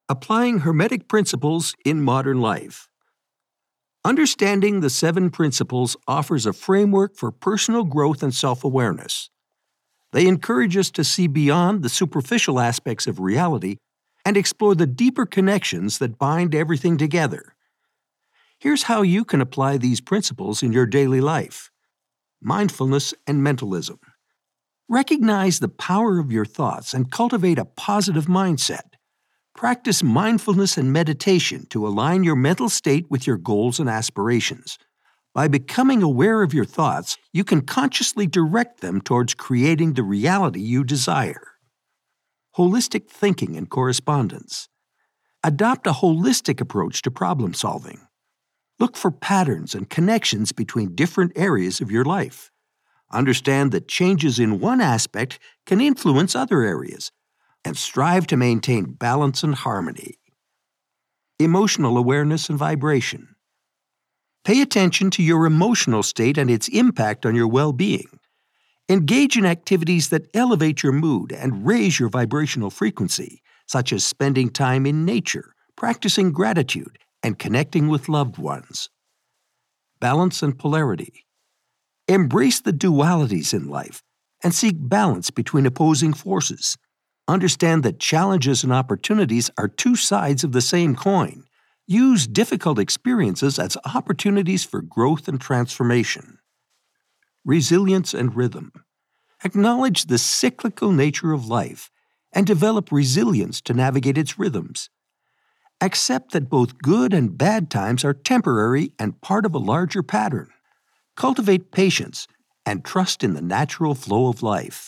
Applying Hermetic Principles in Modern Life. Understanding the 7 Principles offers a framework for personal growth and self-awareness. They encourage us to see beyond the superficial aspects of reality and explore the deeper connections that bind everything together. Here's how you can apply these principles in your daily life. Mindfulness and mentalism. Recognize the power of your thoughts and cultivate a positive mindset. Practice mindfulness and meditation to align your mental state with your goals and aspirations. By becoming aware of your thoughts, you can consciously direct them towards creating the reality you desire. Holistic thinking and correspondence. Adopt a holistic approach to problem solving. Look for patterns and connections between different areas of your life. Understand that changes in one aspect can influence other areas, and strive to maintain balance and harmony. Emotional awareness and vibration. Pay attention to your emotional state and its impact on your well-being. Engage in activities that elevate your mood and raise your vibrational frequency, such as spending time in nature, practicing gratitude, and connecting with loved ones. Balance and polarity. Embrace the dualities in life and seek balance between opposing forces. Understand that challenges and opportunities are 2 sides of the same coin. Use difficult experiences as opportunities for growth and transformation. Resilience and rhythm. Acknowledge the cyclical nature of life and develop resilience to navigate its rhythms. Accept that both good and bad times are temporary and part of a larger pattern. Cultivate patience and trust in the natural flow of life.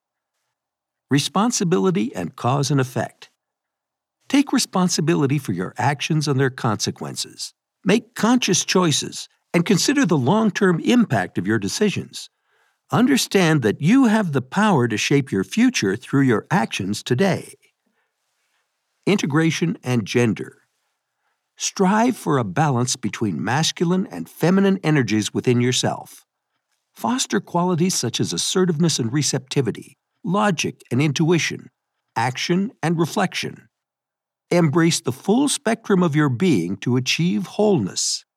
Responsibility and cause and effect. Take responsibility for your actions and their consequences. Make conscious choices and consider the long-term impact of your decisions. Understand that you have the power to shape your future through your actions today. Integration and gender. Strive for a balance between masculine and feminine energies within yourself. Foster qualities such as assertiveness and receptivity, logic and intuition, action and reflection. Embrace the full spectrum of your being to achieve wholeness.